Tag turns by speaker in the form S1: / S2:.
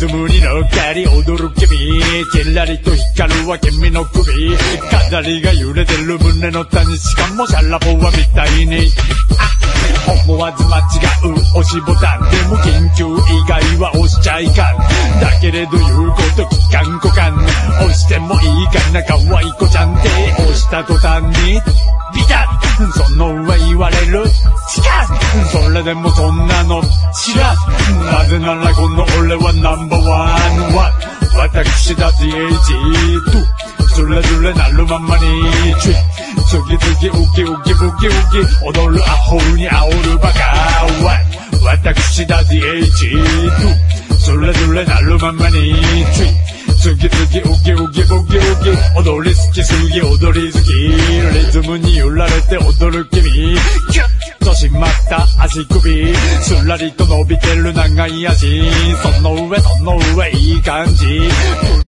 S1: ズムに乗っかり踊る君、キラリと光るは君の首、飾りが揺れてる胸の谷、しかもシャラボアみたいに思わず間違う押しボタンでも緊急以外は押しちゃいかん。だけれど言うこと聞かんこかん。押してもいいかな可愛い子ちゃんって押した途端にビタッ、その上言われるチカッ、それでもそんなの知らん。なぜならこの俺はナンバーワンは私だ TH2、 それぞれなるままにチュッ、次々ウキウキウキウキ踊るアホに煽るバカは私だ TH2、 それぞれなるままにチュッ、次々ウキウキウキウキ踊り好きすぎ踊り好き、リズムに揺られて踊る君、キュッとしまった足首、すらりと伸びてる長い足、その上いい感じ、